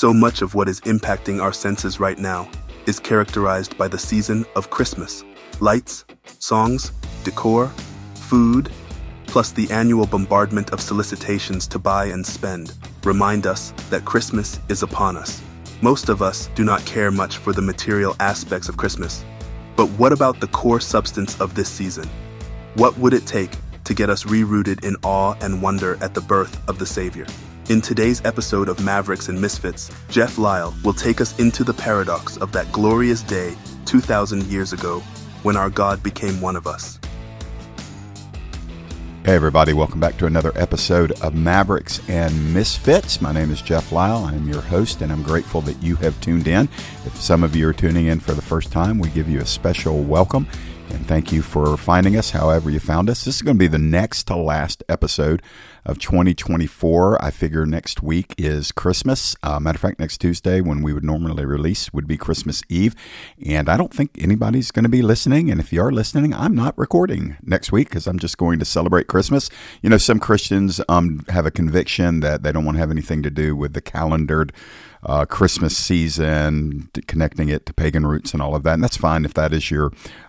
So much of what is impacting our senses right now is characterized by the season of Christmas. Lights, songs, decor, food, plus the annual bombardment of solicitations to buy and spend remind us that Christmas is upon us. Most of us do not care much for the material aspects of Christmas. But what about the core substance of this season? What would it take to get us rerouted in awe and wonder at the birth of the Savior? In today's episode of Mavericks and Misfits, Jeff Lyle will take us into the paradox of that glorious day 2,000 years ago when our God became one of us. Hey everybody, welcome back to another episode of Mavericks and Misfits. My name is Jeff Lyle. I'm your host, and I'm grateful that you have tuned in. If some of you are tuning in for the first time, we give you a special welcome, and thank you for finding us however you found us. This is going to be the next to last episode of 2024. I figure next week is Christmas. Matter of fact, next Tuesday, when we would normally release, would be Christmas Eve. And I don't think anybody's going to be listening. And if you are listening, I'm not recording next week because I'm just going to celebrate Christmas. You know, some Christians have a conviction that they don't want to have anything to do with the calendared Christmas season, connecting it to pagan roots and all of that. And that's fine if that is your,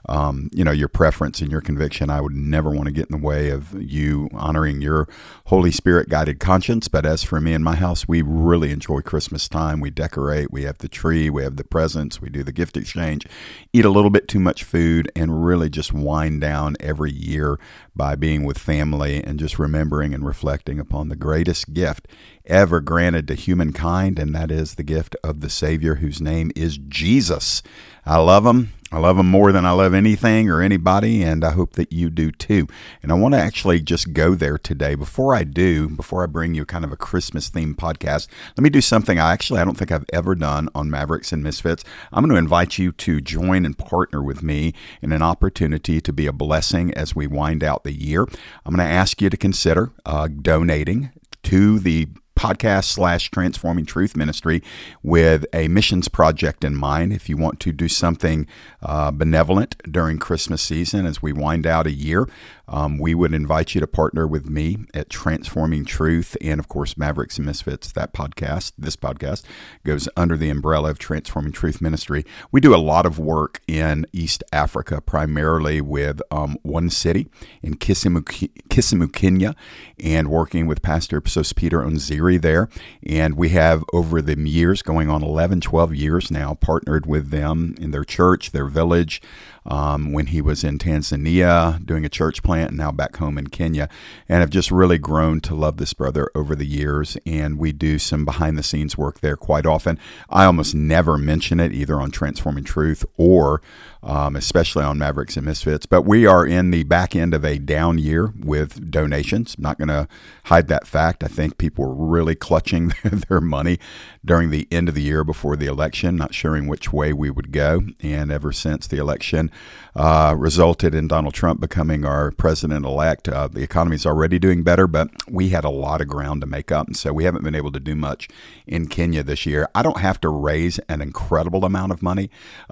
your preference and your conviction. I would never want to get in the way of you honoring your Holy Spirit guided conscience. But as for me and my house, we really enjoy Christmas time. We decorate, we have the tree, we have the presents, we do the gift exchange, eat a little bit too much food, and really just wind down every year by being with family and just remembering and reflecting upon the greatest gift ever granted to humankind, and that is the gift of the Savior, whose name is Jesus. I love him. I love him more than I love anything or anybody, and I hope that you do too. And I want to actually just go there today. Before I bring you kind of a Christmas-themed podcast, let me do something I don't think I've ever done on Mavericks and Misfits. I'm going to invite you to join and partner with me in an opportunity to be a blessing as we wind out the year. I'm going to ask you to consider donating to the podcast / Transforming Truth Ministry with a missions project in mind. If you want to do something benevolent during Christmas season as we wind out a year, we would invite you to partner with me at Transforming Truth and, of course, Mavericks and Misfits. This podcast goes under the umbrella of Transforming Truth Ministry. We do a lot of work in East Africa, primarily with one city in Kisumu, Kenya, and working with Pastor Sospeter Onziri there. And we have, over the years, going on 11, 12 years now, partnered with them in their church, their village, when he was in Tanzania doing a church plant, and now back home in Kenya, and have just really grown to love this brother over the years. And we do some behind the scenes work there quite often. I almost never mention it either on Transforming Truth or especially on Mavericks and Misfits. But we are in the back end of a down year with donations. I'm not going to hide that fact. I think people were really clutching their money during the end of the year before the election, not sure which way we would go. And ever since the election resulted in Donald Trump becoming our president-elect, the economy's already doing better, but we had a lot of ground to make up. And so we haven't been able to do much in Kenya this year. I don't have to raise an incredible amount of money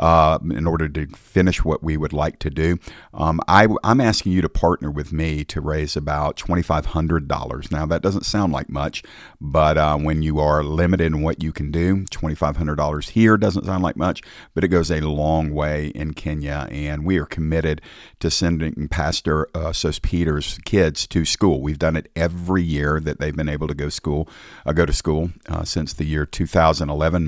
in order to finish what we would like to do. I'm asking you to partner with me to raise about $2,500. Now, that doesn't sound like much, but when you are limited in what you can do, $2,500 here doesn't sound like much, but it goes a long way in Kenya, and we are committed to sending Pastor Sospeter's kids to school. We've done it every year that they've been able to go to school since the year 2011.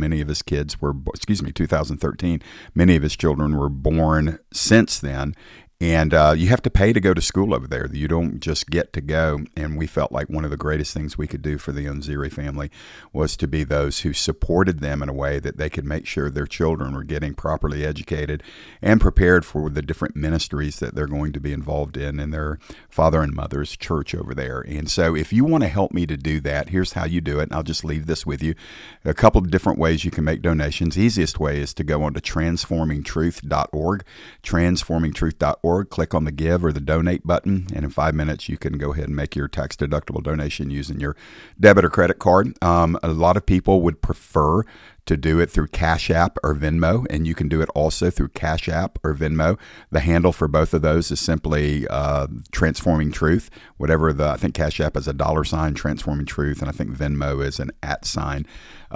2013. Many of his children were born since then. And you have to pay to go to school over there. You don't just get to go. And we felt like one of the greatest things we could do for the Onziri family was to be those who supported them in a way that they could make sure their children were getting properly educated and prepared for the different ministries that they're going to be involved in their father and mother's church over there. And so if you want to help me to do that, here's how you do it. And I'll just leave this with you. A couple of different ways you can make donations. The easiest way is to go on to transformingtruth.org, transformingtruth.org. Click on the give or the donate button, and in 5 minutes you can go ahead and make your tax-deductible donation using your debit or credit card. A lot of people would prefer to do it through Cash App or Venmo, and you can do it also through Cash App or Venmo. The handle for both of those is simply Transforming Truth. I think Cash App is a $ Transforming Truth, and I think Venmo is an @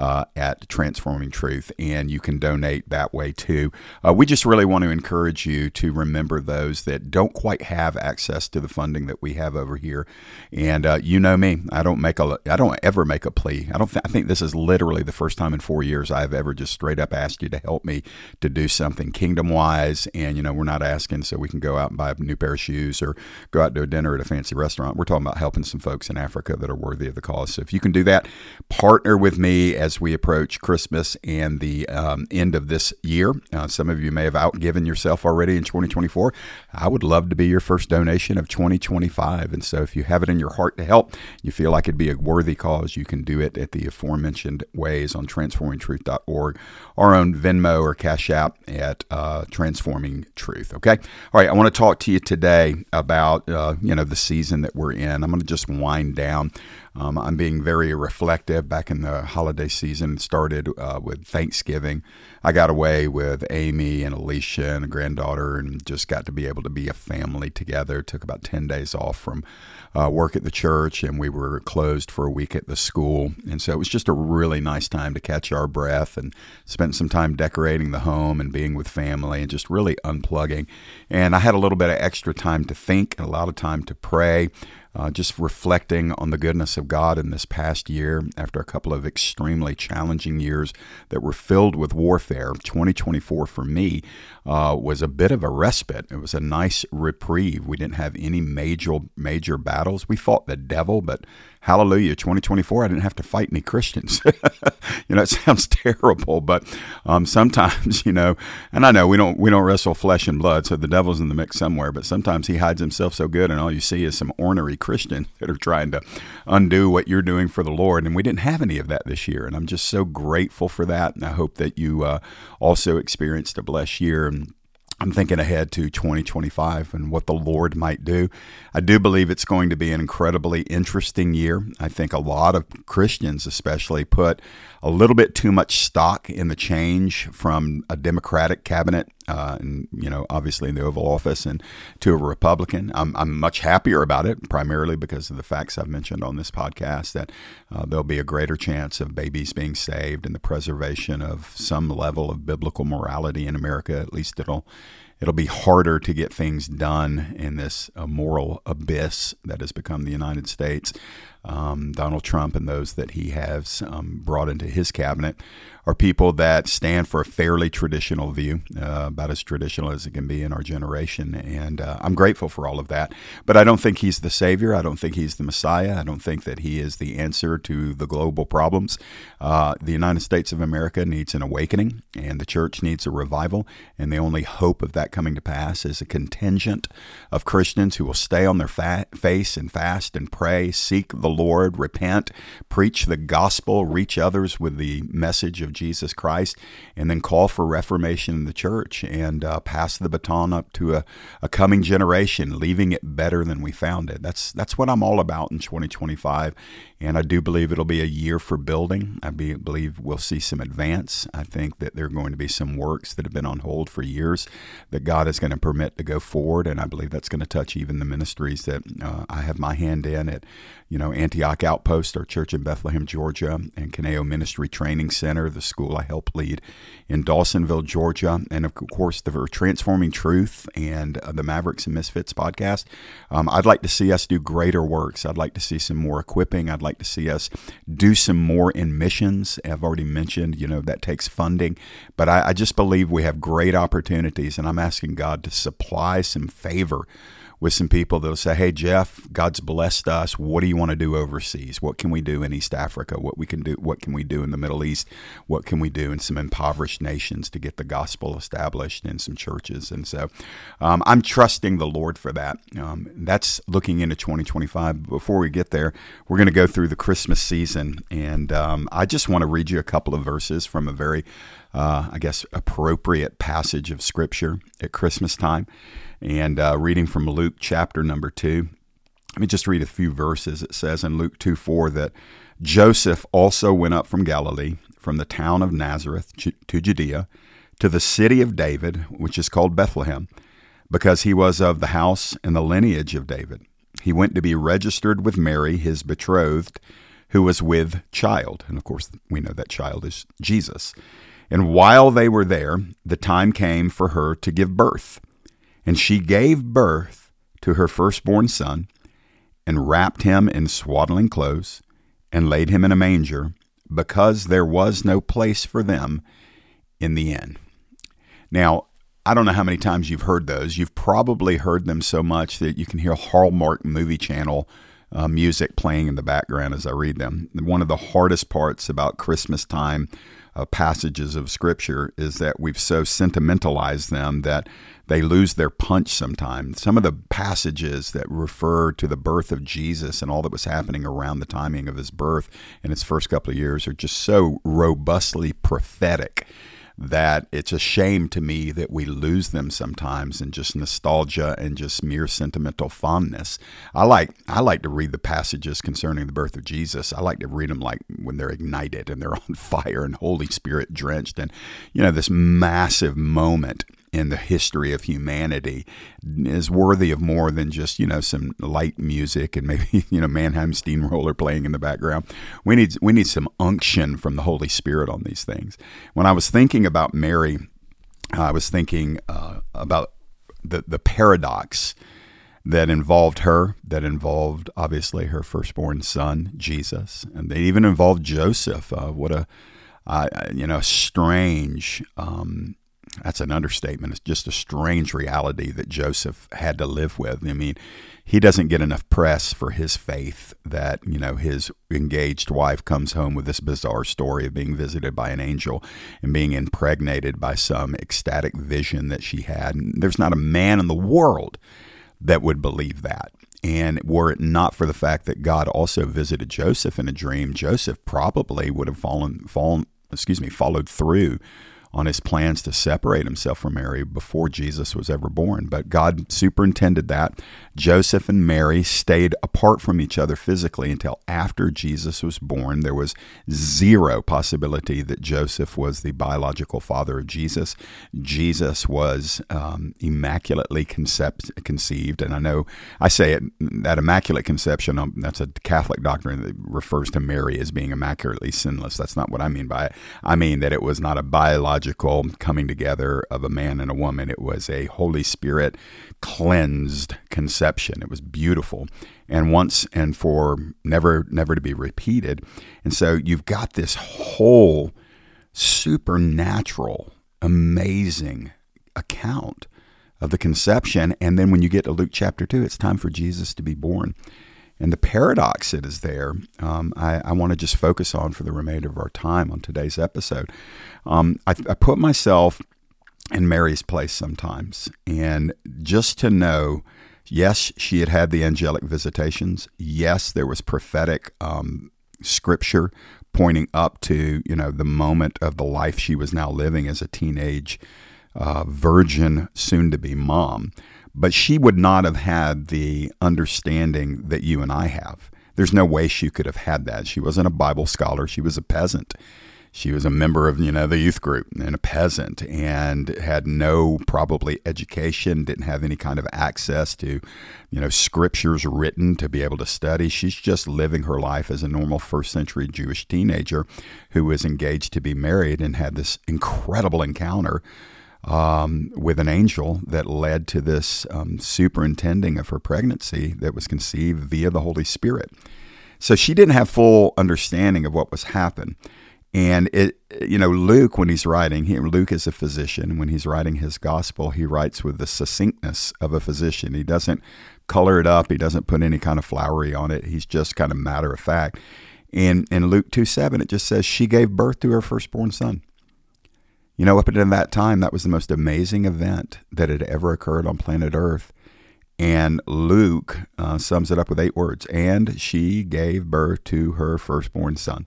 at Transforming Truth, and you can donate that way too. We just really want to encourage you to remember those that don't quite have access to the funding that we have over here. And you know me, I don't ever make a plea. I think this is literally the first time in 4 years I've ever just straight up asked you to help me to do something kingdom wise. And we're not asking so we can go out and buy a new pair of shoes or go out to a dinner at a fancy restaurant. We're talking about helping some folks in Africa that are worthy of the cause. So if you can do that, partner with me as we approach Christmas and the end of this year. Some of you may have outgiven yourself already in 2024. I would love to be your first donation of 2025. And so if you have it in your heart to help, you feel like it'd be a worthy cause, you can do it at the aforementioned ways on transformingtruth.org or on Venmo or Cash App at Transforming Truth. Okay. All right. I want to talk to you today about, the season that we're in. I'm going to just wind down. I'm being very reflective. Back in the holiday season, it started with Thanksgiving. I got away with Amy and Alicia and a granddaughter and just got to be able to be a family together. Took about 10 days off from work at the church, and we were closed for a week at the school. And so it was just a really nice time to catch our breath and spent some time decorating the home and being with family and just really unplugging. And I had a little bit of extra time to think and a lot of time to pray. Just reflecting on the goodness of God in this past year after a couple of extremely challenging years that were filled with warfare. 2024 for me was a bit of a respite. It was a nice reprieve. We didn't have any major battles. We fought the devil, but hallelujah, 2024, I didn't have to fight any Christians. It sounds terrible, but sometimes, and I know we don't wrestle flesh and blood, so the devil's in the mix somewhere, but sometimes he hides himself so good and all you see is some ornery Christians that are trying to undo what you're doing for the Lord. And we didn't have any of that this year. And I'm just so grateful for that. And I hope that you also experienced a blessed year. And I'm thinking ahead to 2025 and what the Lord might do. I do believe it's going to be an incredibly interesting year. I think a lot of Christians especially put a little bit too much stock in the change from a Democratic cabinet and obviously in the Oval Office and to a Republican. I'm much happier about it, primarily because of the facts I've mentioned on this podcast, that there'll be a greater chance of babies being saved and the preservation of some level of biblical morality in America. At least it'll be harder to get things done in this moral abyss that has become the United States. Donald Trump and those that he has brought into his cabinet are people that stand for a fairly traditional view, about as traditional as it can be in our generation. And I'm grateful for all of that. But I don't think he's the Savior. I don't think he's the Messiah. I don't think that he is the answer to the global problems. The United States of America needs an awakening, and the church needs a revival. And the only hope of that coming to pass is a contingent of Christians who will stay on their face and fast and pray, seek the Lord, repent, preach the gospel, reach others with the message of Jesus Christ, and then call for reformation in the church and pass the baton up to a coming generation, leaving it better than we found it. That's what I'm all about in 2025, and I do believe it'll be a year for building. I believe we'll see some advance. I think that there are going to be some works that have been on hold for years that God is going to permit to go forward, and I believe that's going to touch even the ministries that I have my hand in at Antioch Outpost, our church in Bethlehem, Georgia, and Kaneo Ministry Training Center, the school I help lead in Dawsonville, Georgia, and of course the Transforming Truth and the Mavericks and Misfits podcast. I'd like to see us do greater works. I'd like to see some more equipping. I'd like to see us do some more in missions. I've already mentioned, that takes funding, but I just believe we have great opportunities, and I'm asking God to supply some favor with some people that'll say, hey, Jeff, God's blessed us. What do you want to do overseas? What can we do in East Africa? What can we do in the Middle East? What can we do in some impoverished nations to get the gospel established in some churches? And so I'm trusting the Lord for that. That's looking into 2025. Before we get there, we're going to go through the Christmas season. And I just want to read you a couple of verses from a very, appropriate passage of Scripture at Christmas time. And reading from Luke chapter number 2. Let me just read a few verses. It says in Luke 2:4 that Joseph also went up from Galilee, from the town of Nazareth to Judea to the city of David, which is called Bethlehem, because he was of the house and the lineage of David. He went to be registered with Mary, his betrothed, who was with child. And of course, we know that child is Jesus. And while they were there, the time came for her to give birth. And she gave birth to her firstborn son, and wrapped him in swaddling clothes, and laid him in a manger, because there was no place for them in the inn. Now, I don't know how many times you've heard those. You've probably heard them so much that you can hear Hallmark Movie Channel music playing in the background as I read them. One of the hardest parts about Christmas time passages of Scripture is that we've so sentimentalized them that they lose their punch sometimes. Some of the passages that refer to the birth of Jesus and all that was happening around the timing of his birth in its first couple of years are just so robustly prophetic that it's a shame to me that we lose them sometimes in just nostalgia and just mere sentimental fondness. I like to read the passages concerning the birth of Jesus. I like to read them like when they're ignited and they're on fire and Holy Spirit drenched, and this massive moment in the history of humanity is worthy of more than just, some light music and maybe, Mannheim Steamroller playing in the background. We need some unction from the Holy Spirit on these things. When I was thinking about Mary, I was thinking about the paradox that involved her, that involved obviously her firstborn son, Jesus, and they even involved Joseph. What a strange, that's an understatement. It's just a strange reality that Joseph had to live with. I mean, he doesn't get enough press for his faith that, his engaged wife comes home with this bizarre story of being visited by an angel and being impregnated by some ecstatic vision that she had. And there's not a man in the world that would believe that. And were it not for the fact that God also visited Joseph in a dream, Joseph probably would have followed through on his plans to separate himself from Mary before Jesus was ever born. But God superintended that. Joseph and Mary stayed apart from each other physically until after Jesus was born. There was zero possibility that Joseph was the biological father of Jesus. Jesus was immaculately conceived. And I know I say it, that immaculate conception, that's a Catholic doctrine that refers to Mary as being immaculately sinless. That's not what I mean by it. I mean that it was not a biological coming together of a man and a woman. It was a Holy Spirit cleansed conception. It was beautiful, and once and for never to be repeated. And so you've got this whole supernatural, amazing account of the conception. And then when you get to Luke chapter 2, it's time for Jesus to be born. And the paradox that is there, I want to just focus on for the remainder of our time on today's episode. I put myself in Mary's place sometimes, and just to know, yes, she had the angelic visitations. Yes, there was prophetic scripture pointing up to the moment of the life she was now living as a teenage virgin, soon-to-be mom. But she would not have had the understanding that you and I have. There's no way she could have had that. She wasn't a Bible scholar. She was a peasant. She was a member of, the youth group and a peasant, and had no probably education, didn't have any kind of access to, scriptures written to be able to study. She's just living her life as a normal first century Jewish teenager who was engaged to be married and had this incredible encounter with an angel that led to this superintending of her pregnancy that was conceived via the Holy Spirit. So she didn't have full understanding of what was happening. And Luke, when he's writing, Luke is a physician. When he's writing his gospel, he writes with the succinctness of a physician. He doesn't color it up. He doesn't put any kind of flowery on it. He's just kind of matter of fact. In Luke 2:7, it just says she gave birth to her firstborn son. Up until that time, that was the most amazing event that had ever occurred on planet Earth. And Luke sums it up with 8 words. And she gave birth to her firstborn son.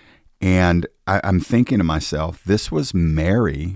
And I'm thinking to myself, this was Mary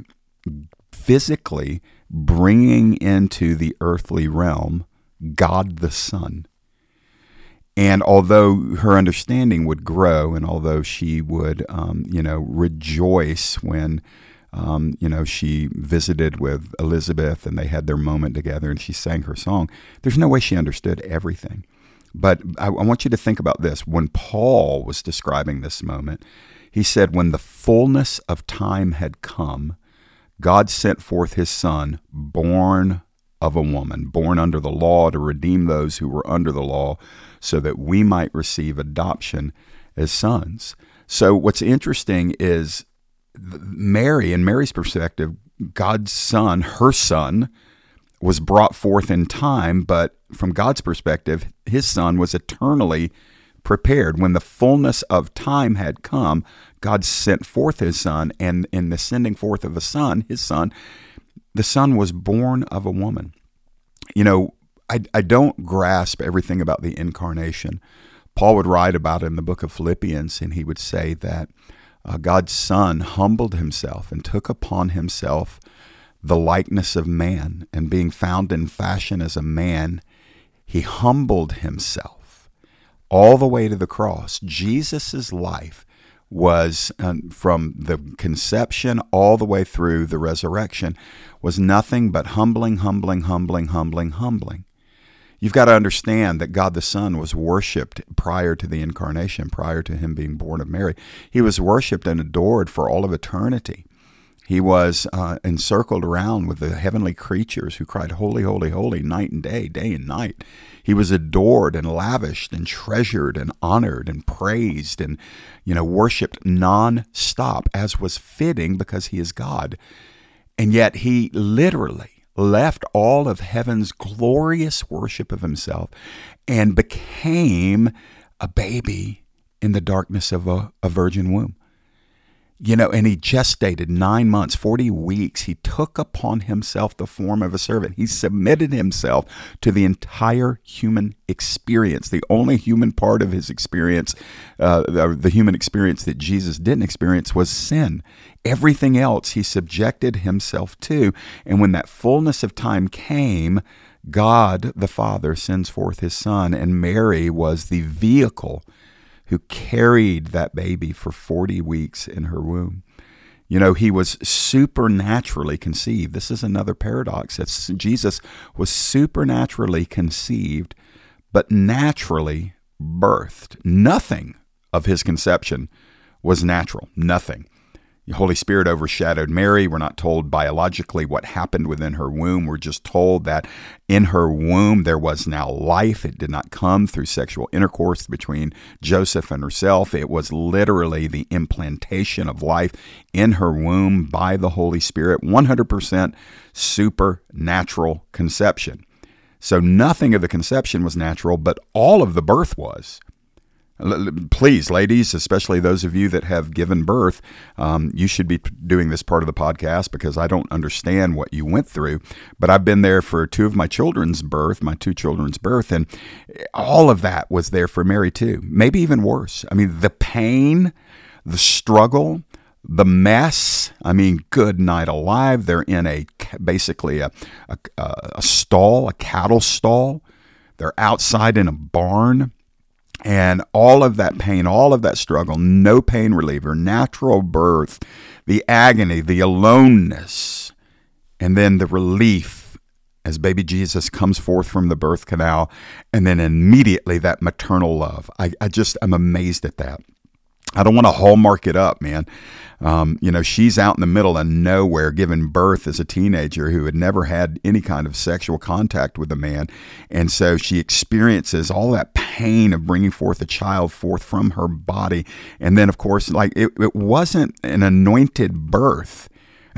physically bringing into the earthly realm God the Son. And although her understanding would grow, and although she would, rejoice when, she visited with Elizabeth and they had their moment together and she sang her song, there's no way she understood everything. But I want you to think about this. When Paul was describing this moment, he said, when the fullness of time had come, God sent forth his Son, born of a woman, born under the law, to redeem those who were under the law, so that we might receive adoption as sons. So what's interesting is Mary, in Mary's perspective, God's Son, her Son, was brought forth in time, but from God's perspective, his Son was eternally prepared. When the fullness of time had come, God sent forth his Son, and in the sending forth of the Son, his Son, the Son was born of a woman. I don't grasp everything about the incarnation. Paul would write about it in the book of Philippians, and he would say that God's Son humbled himself and took upon himself the likeness of man, and being found in fashion as a man, he humbled himself all the way to the cross. Jesus' life was, from the conception all the way through the resurrection, was nothing but humbling. You've got to understand that God the Son was worshipped prior to the incarnation, prior to him being born of Mary. He was worshipped and adored for all of eternity. He was encircled around with the heavenly creatures who cried, holy, holy, holy, night and day, day and night. He was adored and lavished and treasured and honored and praised and, worshipped non-stop, as was fitting because he is God. And yet he literally left all of heaven's glorious worship of himself and became a baby in the darkness of a virgin womb. And he gestated 9 months, 40 weeks. He took upon himself the form of a servant. He submitted himself to the entire human experience. The only human part of his experience, the human experience that Jesus didn't experience, was sin. Everything else he subjected himself to. And when that fullness of time came, God the Father sends forth his Son, and Mary was the vehicle who carried that baby for 40 weeks in her womb. He was supernaturally conceived. This is another paradox. Jesus was supernaturally conceived, but naturally birthed. Nothing of his conception was natural. Nothing. The Holy Spirit overshadowed Mary. We're not told biologically what happened within her womb. We're just told that in her womb there was now life. It did not come through sexual intercourse between Joseph and herself. It was literally the implantation of life in her womb by the Holy Spirit. 100% supernatural conception. So nothing of the conception was natural, but all of the birth was. Please, ladies, especially those of you that have given birth, you should be doing this part of the podcast, because I don't understand what you went through. But I've been there for two children's birth, and all of that was there for Mary too. Maybe even worse. I mean, the pain, the struggle, the mess. I mean, good night alive. They're in basically a stall, a cattle stall. They're outside in a barn. And all of that pain, all of that struggle, no pain reliever, natural birth, the agony, the aloneness, and then the relief as baby Jesus comes forth from the birth canal, and then immediately that maternal love. I'm amazed at that. I don't want to hallmark it up, man. She's out in the middle of nowhere giving birth as a teenager who had never had any kind of sexual contact with a man. And so she experiences all that pain of bringing forth a child forth from her body. And then, of course, it wasn't an anointed birth.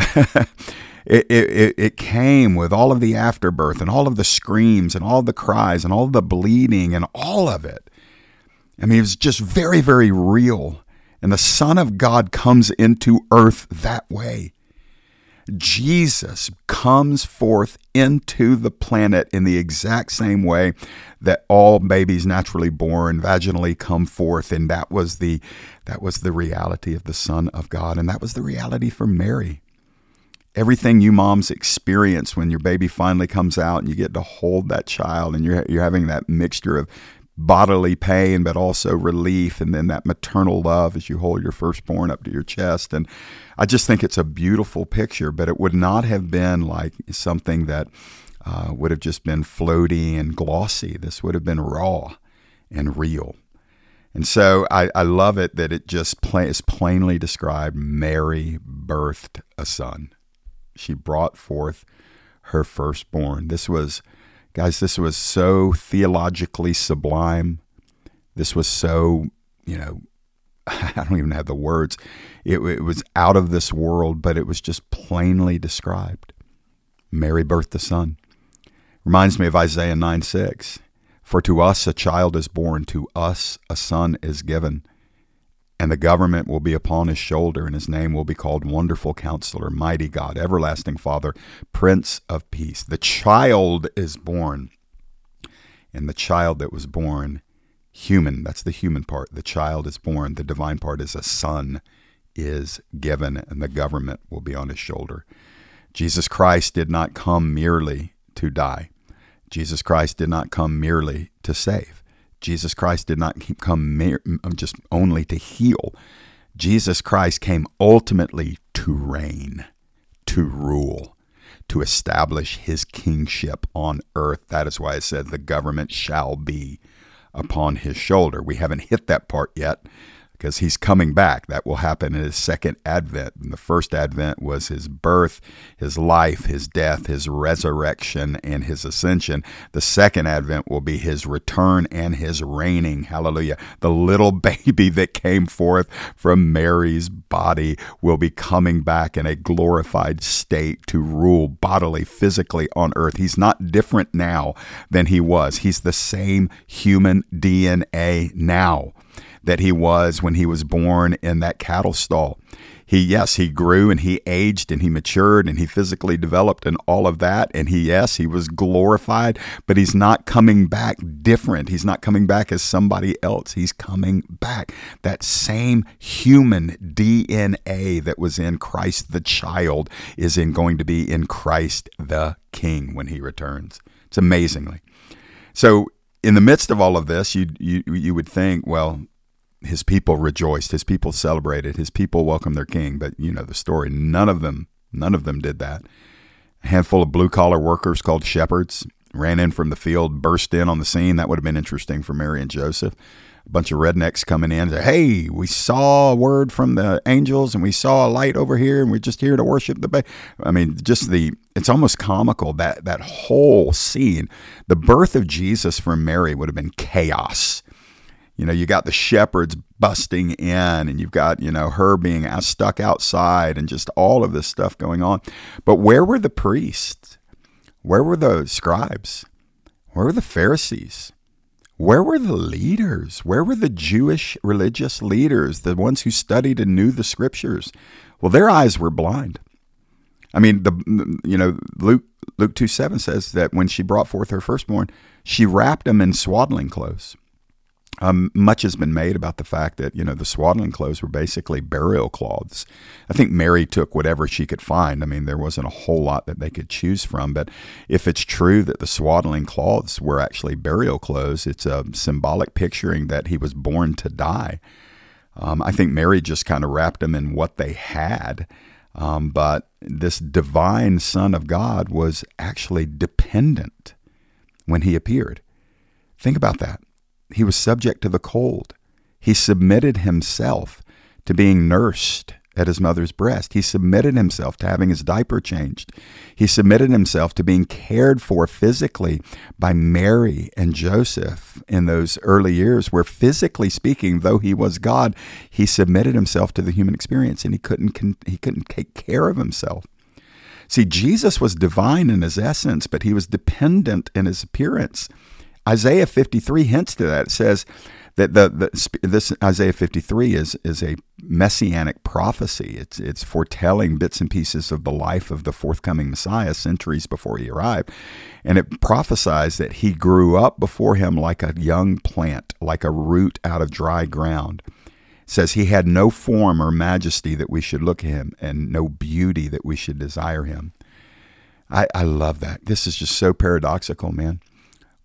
It came with all of the afterbirth and all of the screams and all of the cries and all of the bleeding and all of it. I mean, it was just very, very real. And the Son of God comes into earth that way. Jesus comes forth into the planet in the exact same way that all babies naturally born vaginally come forth. And that was the reality of the Son of God. And that was the reality for Mary. Everything you moms experience when your baby finally comes out and you get to hold that child, and you're having that mixture of bodily pain, but also relief, and then that maternal love as you hold your firstborn up to your chest. And I just think it's a beautiful picture, but it would not have been like something that would have just been floaty and glossy. This would have been raw and real. And so I love it that it just is plainly described. Mary birthed a son. She brought forth her firstborn. This was so theologically sublime. This was so, I don't even have the words. It was out of this world, but it was just plainly described. Mary birthed a son. Reminds me of Isaiah 9:6. For to us a child is born, to us a son is given, and the government will be upon his shoulder, and his name will be called Wonderful Counselor, Mighty God, Everlasting Father, Prince of Peace. The child is born, and the child that was born, human, that's the human part. The child is born. The divine part is a son is given, and the government will be on his shoulder. Jesus Christ did not come merely to die. Jesus Christ did not come merely to save. Jesus Christ did not come just only to heal. Jesus Christ came ultimately to reign, to rule, to establish his kingship on earth. That is why it said the government shall be upon his shoulder. We haven't hit that part yet because he's coming back. That will happen in his second advent. And the first advent was his birth, his life, his death, his resurrection, and his ascension. The second advent will be his return and his reigning. Hallelujah. The little baby that came forth from Mary's body will be coming back in a glorified state to rule bodily, physically on earth. He's not different now than he was. He's the same human DNA now that he was when he was born in that cattle stall. He grew and he aged and he matured and he physically developed and all of that. And he was glorified, but he's not coming back different. He's not coming back as somebody else. He's coming back. That same human DNA that was in Christ the child is going to be in Christ the King when he returns. It's amazingly. So in the midst of all of this, you would think, well, his people rejoiced, his people celebrated, his people welcomed their king. But you know the story. None of them did that. A handful of blue-collar workers called shepherds ran in from the field, burst in on the scene. That would have been interesting for Mary and Joseph. A bunch of rednecks coming in and say, hey, we saw a word from the angels and we saw a light over here and we're just here to worship the baby. I mean, it's almost comical, that whole scene. The birth of Jesus from Mary would have been chaos. You got the shepherds busting in and you've got, her being stuck outside and just all of this stuff going on. But where were the priests? Where were the scribes? Where were the Pharisees? Where were the leaders? Where were the Jewish religious leaders, the ones who studied and knew the scriptures? Well, their eyes were blind. I mean, Luke 2:7 says that when she brought forth her firstborn, she wrapped him in swaddling clothes. Much has been made about the fact that, the swaddling clothes were basically burial cloths. I think Mary took whatever she could find. I mean, there wasn't a whole lot that they could choose from. But if it's true that the swaddling cloths were actually burial clothes, it's a symbolic picturing that he was born to die. I think Mary just kind of wrapped him in what they had. But this divine Son of God was actually dependent when he appeared. Think about that. He was subject to the cold. He submitted himself to being nursed at his mother's breast. He submitted himself to having his diaper changed. He submitted himself to being cared for physically by Mary and Joseph in those early years where, physically speaking, though he was God, he submitted himself to the human experience and he couldn't take care of himself. See, Jesus was divine in his essence, but he was dependent in his appearance. Isaiah 53 hints to that. It says that this Isaiah 53 is a messianic prophecy. It's foretelling bits and pieces of the life of the forthcoming Messiah centuries before he arrived. And it prophesies that he grew up before him like a young plant, like a root out of dry ground. It says he had no form or majesty that we should look at him and no beauty that we should desire him. I love that. This is just so paradoxical, man.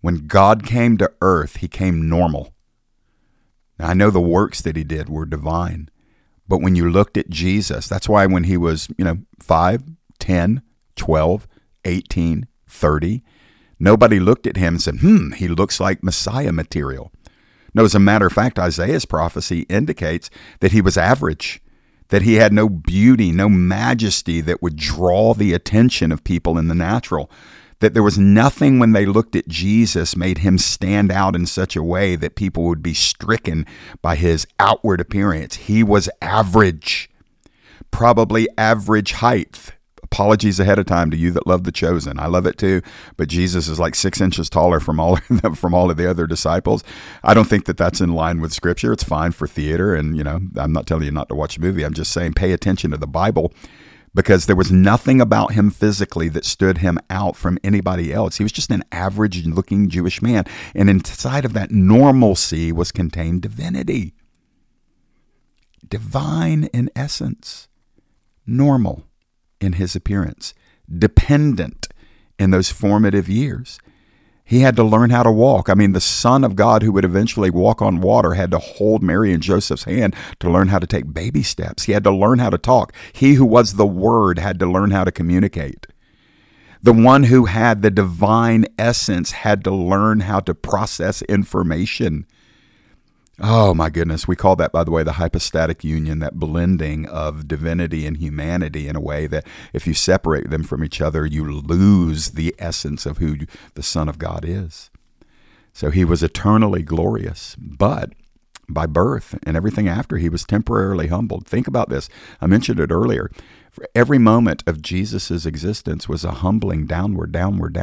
When God came to earth, he came normal. Now, I know the works that he did were divine, but when you looked at Jesus, that's why when he was, 5, 10, 12, 18, 30, nobody looked at him and said, he looks like Messiah material. No, as a matter of fact, Isaiah's prophecy indicates that he was average, that he had no beauty, no majesty that would draw the attention of people in the natural, that there was nothing when they looked at Jesus made him stand out in such a way that people would be stricken by his outward appearance. He was average, probably average height. Apologies ahead of time to you that love The Chosen. I love it too, but Jesus is like 6 inches taller from all of the other disciples. I don't think that that's in line with Scripture. It's fine for theater, and I'm not telling you not to watch a movie. I'm just saying pay attention to the Bible, because there was nothing about him physically that stood him out from anybody else. He was just an average-looking Jewish man, and inside of that normalcy was contained divinity, divine in essence, normal in his appearance, dependent in those formative years. He had to learn how to walk. I mean, the Son of God who would eventually walk on water had to hold Mary and Joseph's hand to learn how to take baby steps. He had to learn how to talk. He who was the Word had to learn how to communicate. The one who had the divine essence had to learn how to process information. Oh my goodness. We call that, by the way, the hypostatic union, that blending of divinity and humanity in a way that if you separate them from each other, you lose the essence of who the Son of God is. So he was eternally glorious, but by birth and everything after, he was temporarily humbled. Think about this. I mentioned it earlier. For every moment of Jesus's existence was a humbling downward,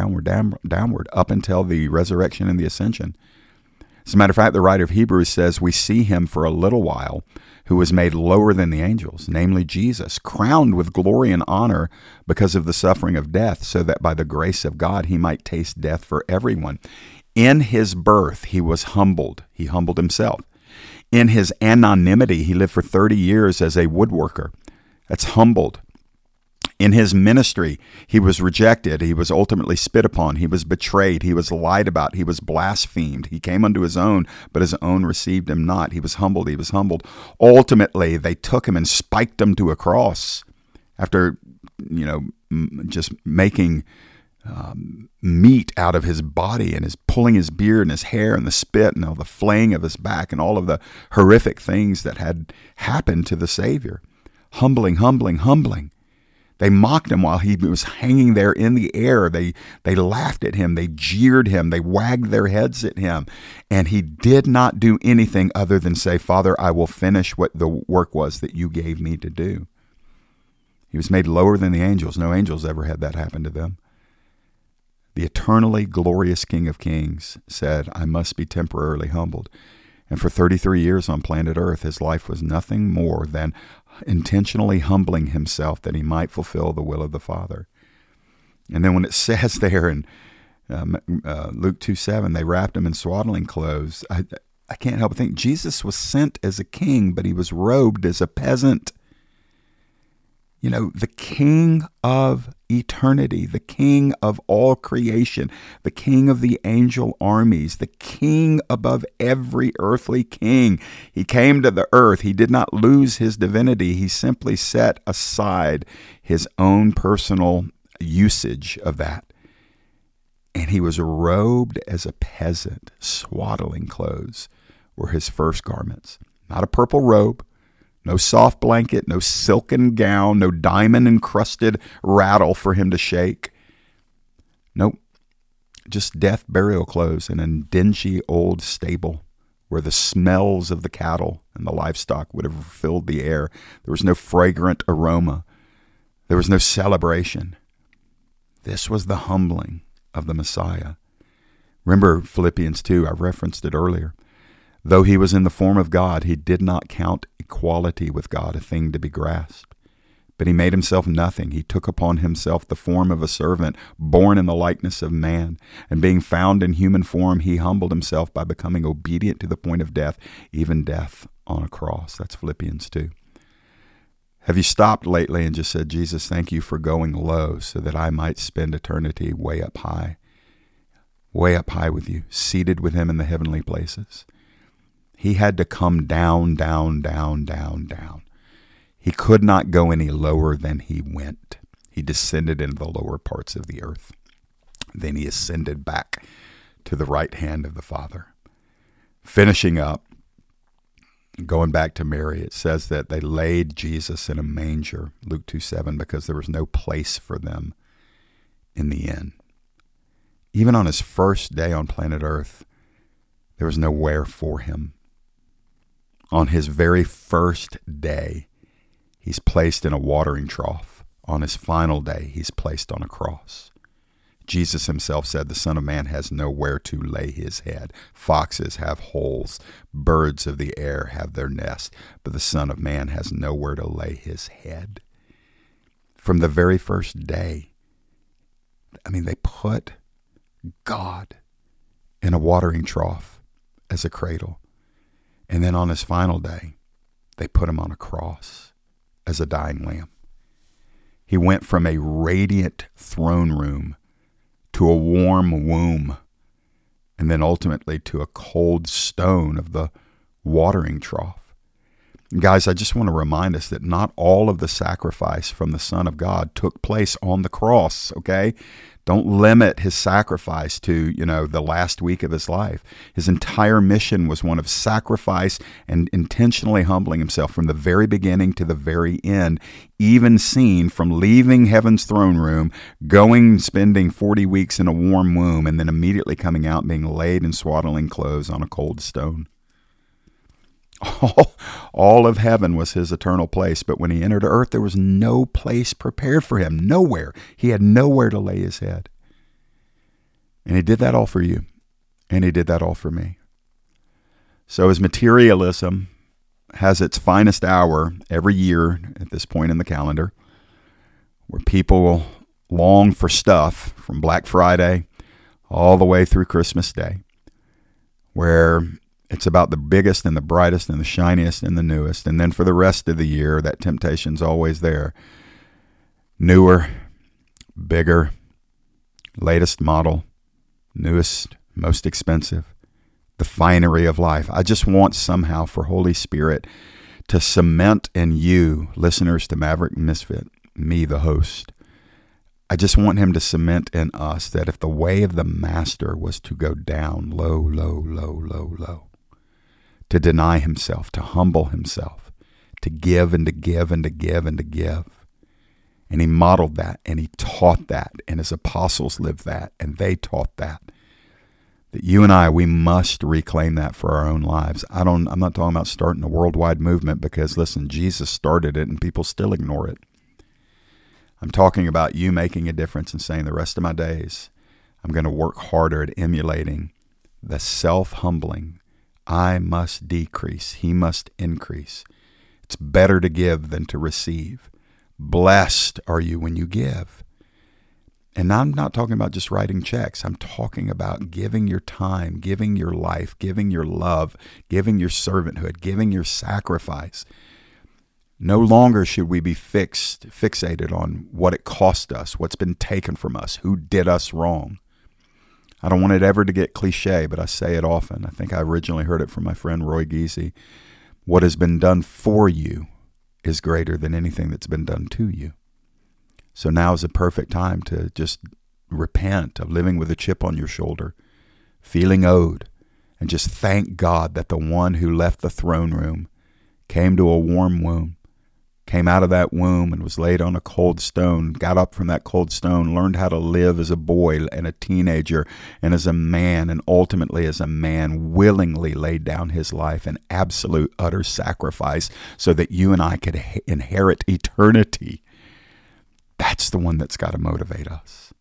up until the resurrection and the ascension. As a matter of fact, the writer of Hebrews says, we see him for a little while who was made lower than the angels, namely Jesus, crowned with glory and honor because of the suffering of death, so that by the grace of God he might taste death for everyone. In his birth, he was humbled. He humbled himself. In his anonymity, he lived for 30 years as a woodworker. That's humbled. In his ministry, he was rejected. He was ultimately spit upon. He was betrayed. He was lied about. He was blasphemed. He came unto his own, but his own received him not. He was humbled. He was humbled. Ultimately, they took him and spiked him to a cross after, just making meat out of his body and pulling his beard and his hair and the spit and all the flaying of his back and all of the horrific things that had happened to the Savior. Humbling. They mocked him while he was hanging there in the air. They laughed at him. They jeered him. They wagged their heads at him. And he did not do anything other than say, Father, I will finish what the work was that you gave me to do. He was made lower than the angels. No angels ever had that happen to them. The eternally glorious King of Kings said, I must be temporarily humbled. And for 33 years on planet Earth, his life was nothing more than intentionally humbling himself that he might fulfill the will of the Father. And then when it says there in Luke 2:7, they wrapped him in swaddling clothes, I can't help but think Jesus was sent as a king, but he was robed as a peasant. The King of eternity, the King of all creation, the King of the angel armies, the King above every earthly king. He came to the earth. He did not lose his divinity. He simply set aside his own personal usage of that. And he was robed as a peasant. Swaddling clothes were his first garments. Not a purple robe. No soft blanket, no silken gown, no diamond-encrusted rattle for him to shake. Nope. Just death burial clothes in a dingy old stable where the smells of the cattle and the livestock would have filled the air. There was no fragrant aroma. There was no celebration. This was the humbling of the Messiah. Remember Philippians 2, I referenced it earlier. Though he was in the form of God, he did not count equality with God a thing to be grasped. But he made himself nothing. He took upon himself the form of a servant, born in the likeness of man. And being found in human form, he humbled himself by becoming obedient to the point of death, even death on a cross. That's Philippians 2. Have you stopped lately and just said, Jesus, thank you for going low so that I might spend eternity way up high? way up high with you, seated with him in the heavenly places. He had to come down, down, down, down, down. He could not go any lower than he went. He descended into the lower parts of the earth. Then he ascended back to the right hand of the Father. Finishing up, going back to Mary, it says that they laid Jesus in a manger, Luke 2:7, because there was no place for them in the inn. Even on his first day on planet Earth, there was nowhere for him. On his very first day, he's placed in a watering trough. On his final day, he's placed on a cross. Jesus himself said the Son of Man has nowhere to lay his head. Foxes have holes. Birds of the air have their nest. But the Son of Man has nowhere to lay his head. From the very first day, they put God in a watering trough as a cradle. And then on his final day, they put him on a cross as a dying lamb. He went from a radiant throne room to a warm womb, and then ultimately to a cold stone of the watering trough. Guys, I just want to remind us that not all of the sacrifice from the Son of God took place on the cross, okay? Don't limit his sacrifice to, the last week of his life. His entire mission was one of sacrifice and intentionally humbling himself from the very beginning to the very end, even seen from leaving heaven's throne room, spending 40 weeks in a warm womb, and then immediately coming out being laid in swaddling clothes on a cold stone. All of heaven was his eternal place, but when he entered earth, there was no place prepared for him. Nowhere. He had nowhere to lay his head. And he did that all for you. And he did that all for me. So as materialism has its finest hour every year at this point in the calendar, where people long for stuff from Black Friday all the way through Christmas Day, where it's about the biggest and the brightest and the shiniest and the newest. And then for the rest of the year, that temptation's always there. Newer, bigger, latest model, newest, most expensive, the finery of life. I just want somehow for Holy Spirit to cement in you, listeners to Maverick Misfit, me, the host. I just want him to cement in us that if the way of the Master was to go down low, low, low, low, low, to deny himself, to humble himself, to give and to give and to give and to give. And he modeled that and he taught that, and his apostles lived that and they taught that. That you and I, we must reclaim that for our own lives. I'm not talking about starting a worldwide movement because, listen, Jesus started it and people still ignore it. I'm talking about you making a difference and saying the rest of my days, I'm going to work harder at emulating the self-humbling, I must decrease, he must increase. It's better to give than to receive. Blessed are you when you give. And I'm not talking about just writing checks. I'm talking about giving your time, giving your life, giving your love, giving your servanthood, giving your sacrifice. No longer should we be fixated on what it cost us, what's been taken from us, who did us wrong. I don't want it ever to get cliche, but I say it often. I think I originally heard it from my friend Roy Giese. What has been done for you is greater than anything that's been done to you. So now is a perfect time to just repent of living with a chip on your shoulder, feeling owed, and just thank God that the one who left the throne room came to a warm womb, came out of that womb and was laid on a cold stone, got up from that cold stone, learned how to live as a boy and a teenager and as a man, and ultimately as a man willingly laid down his life in absolute, utter sacrifice so that you and I could inherit eternity. That's the one that's got to motivate us.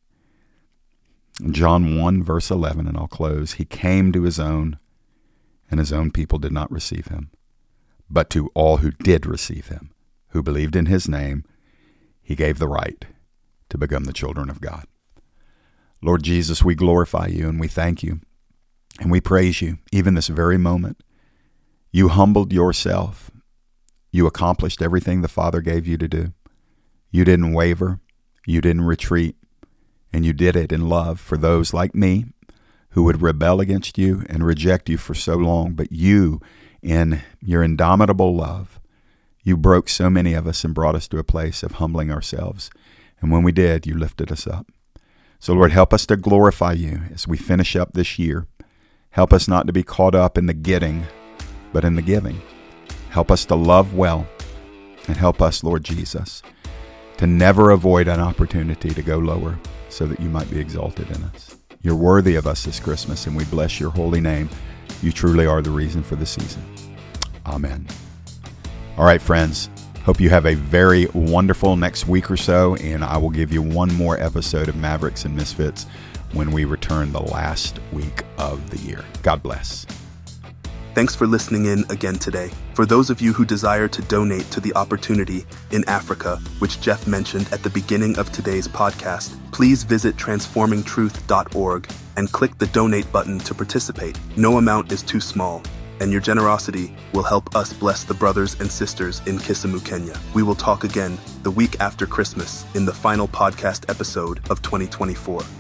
In John 1, verse 11, and I'll close, he came to his own, and his own people did not receive him. But to all who did receive him, who believed in his name, he gave the right to become the children of God. Lord Jesus, we glorify you and we thank you and we praise you even this very moment. You humbled yourself. You accomplished everything the Father gave you to do. You didn't waver. You didn't retreat. And you did it in love for those like me who would rebel against you and reject you for so long, but you, in your indomitable love, you broke so many of us and brought us to a place of humbling ourselves. And when we did, you lifted us up. So Lord, help us to glorify you as we finish up this year. Help us not to be caught up in the getting, but in the giving. Help us to love well, and help us, Lord Jesus, to never avoid an opportunity to go lower so that you might be exalted in us. You're worthy of us this Christmas, and we bless your holy name. You truly are the reason for the season. Amen. All right, friends. Hope you have a very wonderful next week or so, and I will give you one more episode of Mavericks and Misfits when we return the last week of the year. God bless. Thanks for listening in again today. For those of you who desire to donate to the opportunity in Africa, which Jeff mentioned at the beginning of today's podcast, please visit transformingtruth.org and click the donate button to participate. No amount is too small, and your generosity will help us bless the brothers and sisters in Kisumu, Kenya. We will talk again the week after Christmas in the final podcast episode of 2024.